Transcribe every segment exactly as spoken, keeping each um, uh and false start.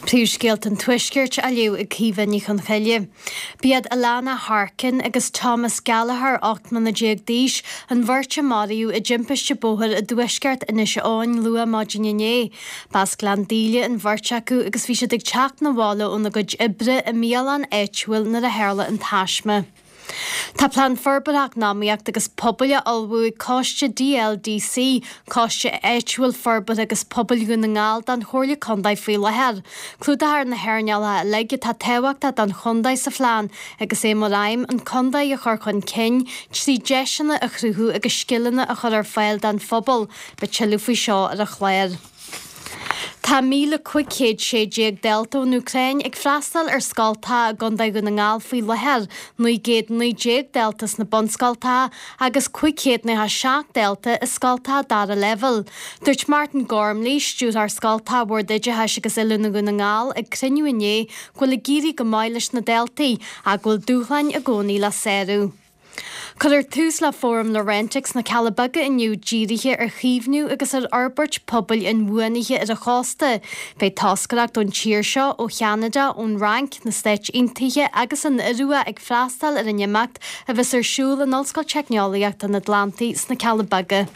Príomhscéalt an tuiscirt a liú ag cíhanní chun cheile. Bíad Alana Harkin agus Thomas Gallagher ocht man na déag díos an bhirte Mariú i djimpiste bóthir a duisceart inis áin lua máidirné. Bas glandíle an bhirte acu agus bhí siad ag teach na bhála ó na gcuid ibre i míal an éithfuil na a heirla an taisme. Tá plán forbarach námíocht agus pobaile albú coiste D L D C, coiste éithfuil forbar agus pobailú na ngáil dan chóirla condaid faoi lethir. Clúdathar na hairneala leige tá tehaachta dan chondaid sa phláán agus é mar raim an condaid a chur chun cin, trí deisina a chruthú agus skillanna a chur ar fáil dan phobal, be tiilú faoi seo ar a chléir. Tá míle cuicéad sé déag delta ó Ukraine ag freastal ar scaltá a gondaid go na ngáil faoi lethir, nuí géad nuí déag deltas na bonscaltá agus cuicéad na ha seach delta is scaltá dara level. Dúirt Martin Gormley, stúr ar scaltá bhór deide heis agus ilúna go na ngáil ag criniú inné go le gírí go mailes na deltaí a ghfuil dúchlein a gcónaí le séú. Cuir tús le fóm le Rentix na Calabaga inniu díirithe ar chiomhnú agus ar arbeirt pobail in bhuainithe ar a chásta, bei tascaraach don tíir seo ó Cheanada ón rank na Steit Intaithe agus an iruá ag freastal ar an neimeacht a bheits ar siúil an ollscoil teicneolaíocht an Atlantis na Calabaga.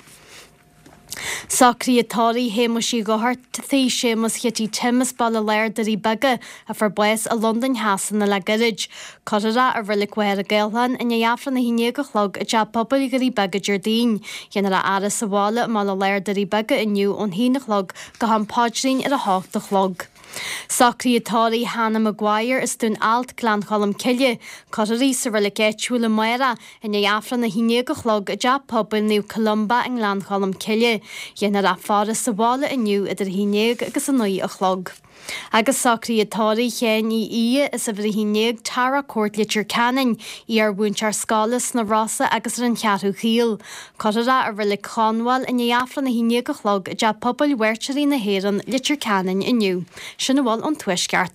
Sacríatáí hémo sí go harttaí sémas chetí Timas balla léir darí baga a far bues a London hasan na le garid. Corra a rilik weir a geilhan in jaafran na hiné go chlog a ja pobl gurí baga Jardín. Jenar a aras sa wala mal a léir darí baga inniu on hína chlog go han páidrín ar a hácht a chlog. Sacríatáí Hannah Maguire is dún alt glanchalam ciile, choirí sa rilik éitúla maira in jaafran na hiné go chlog a ja pobl niu Columba in glanchalam ciile. Jenar a fára sa bhála inniu idir hínéag agus a nuí a chlog. Agus sacríatáí chéní í is a bhrí hínéag tara cuat litir canin í ar búint ar scálas na Rossa agus ar an cheatú chiil. Corra a rilik chánháil in jaafran na hiné go chlog a ja pobl weirtirí na héan litir canin inniu. Sinna bháil an tuisceart.